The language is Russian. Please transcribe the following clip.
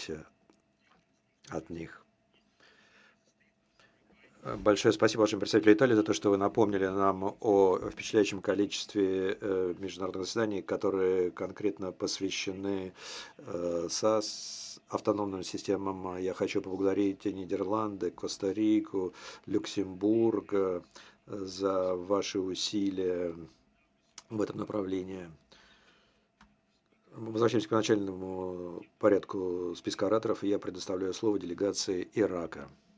учимся от них. Большое спасибо вашему представителю Италии за то, что вы напомнили нам о впечатляющем количестве международных заседаний, которые конкретно посвящены САС, автономным системам. Я хочу поблагодарить Нидерланды, Коста-Рику, Люксембург за ваши усилия в этом направлении. Мы возвращаемся к начальному порядку списка ораторов, и я предоставляю слово делегации Ирака.